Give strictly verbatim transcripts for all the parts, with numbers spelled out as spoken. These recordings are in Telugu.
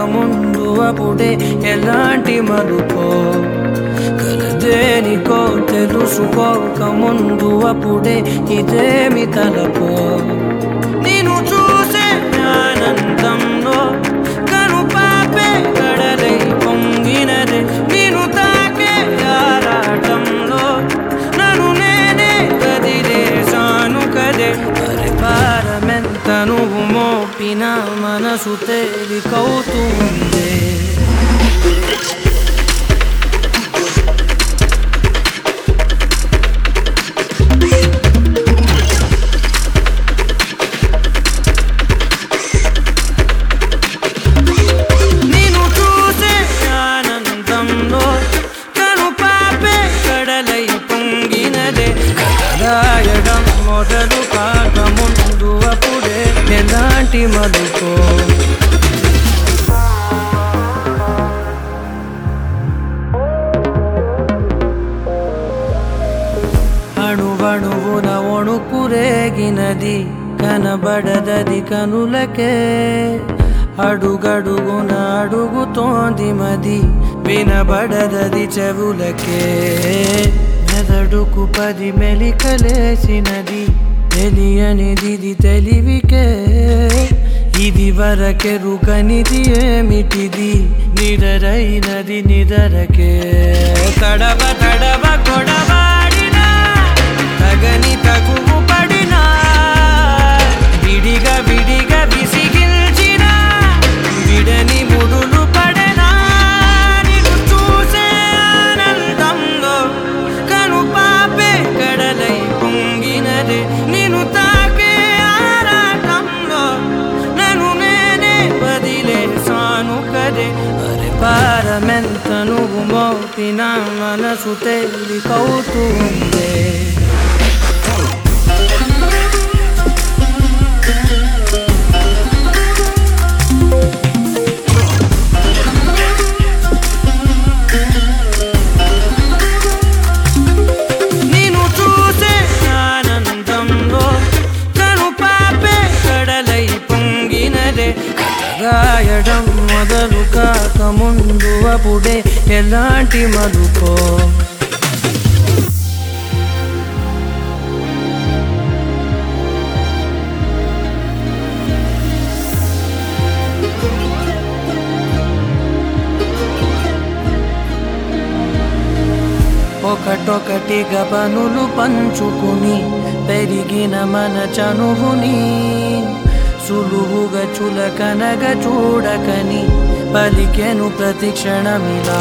కాకముందు అప్పుడే ఎలాంటి మలుపో కలదేనికో తెలుసుకోకముందు అప్పుడే ఇదేమి తలపో నేను చూసే ఆనందంలో కను పాపే కడలై పొంగినదే నేను తాకే ఆరాటంలో నన్ను నేనే కదిలేసాను కదే అరే భారమెంత నువ్వు మోపిన మనసు తేలికవుతుంది మొదలు కాకముందు అప్పుడే ఎలాంటి మలుపో అణువణువున వణుకురేగినది కనబడదది కనులకే అడుగడుగున అడుగుతోంది మది వినబడదది చెవులకే మెదడుకు పది మెలికలేసినది తెలియనిది తెలివికే ఇది వరకెరుకనిది ఏమిటిది నిడరైనది నిదరకే తడవ తడవ కొడవాడినా తగని తగువు పడినా విడిగా విడిగా విసిగిల్చిన విడని ముడులు పడనా నిన్ను చూసే ఆనందంలో కను పాపే కడలై పొంగినదే నేను తాకే ఆరాటంలో నన్ను నేనే వదిలేసాను కదే అరే భారమెంత నువ్వు మోపిన మనసు తేలికవుతుంది రాయడం మొదలు కాకముందు అప్పుడే ఎలాంటి మలుపో ఒకటొకటిగా పనులు పంచుకుని పెరిగిన మన చనువుని సులువుగా చులకనగా చూడకని పలికెను ప్రతి క్షణమిలా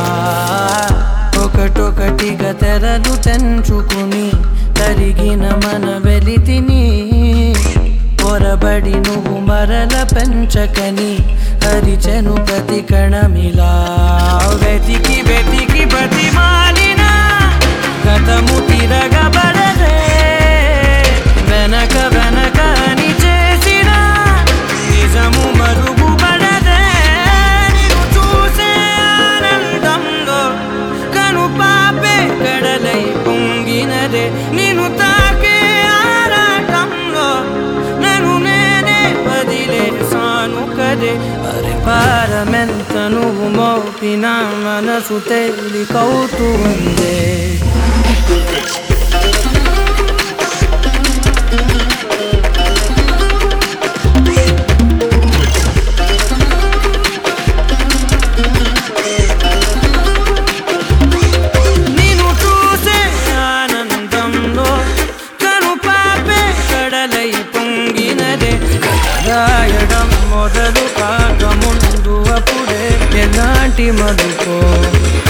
ఒకటొకటిగా తెరలు తెంచుకుని తరిగిన మన వెలితిని పొరబడి నువ్వు మరల పెంచకని హరిచెను ప్రతి కణమిలా వెతికి వెతికి బతిమాలిన గతము తిరగబడదే వెనక వెనక అని చేసిన నిజము మరుగుపడదే నిన్ను చూసే ఆనందంలో కను పాపే కడలై పొంగినదే నిన్ను తాకే ఆరాటంలో నన్ను నేనే వదిలేసాను కదే అరే భారమెంత నువ్వు మోపిన మనసు తేలికవుతుంది రాయడం మొదలు కాకముందు అప్పుడే ఎలాంటి మలుపో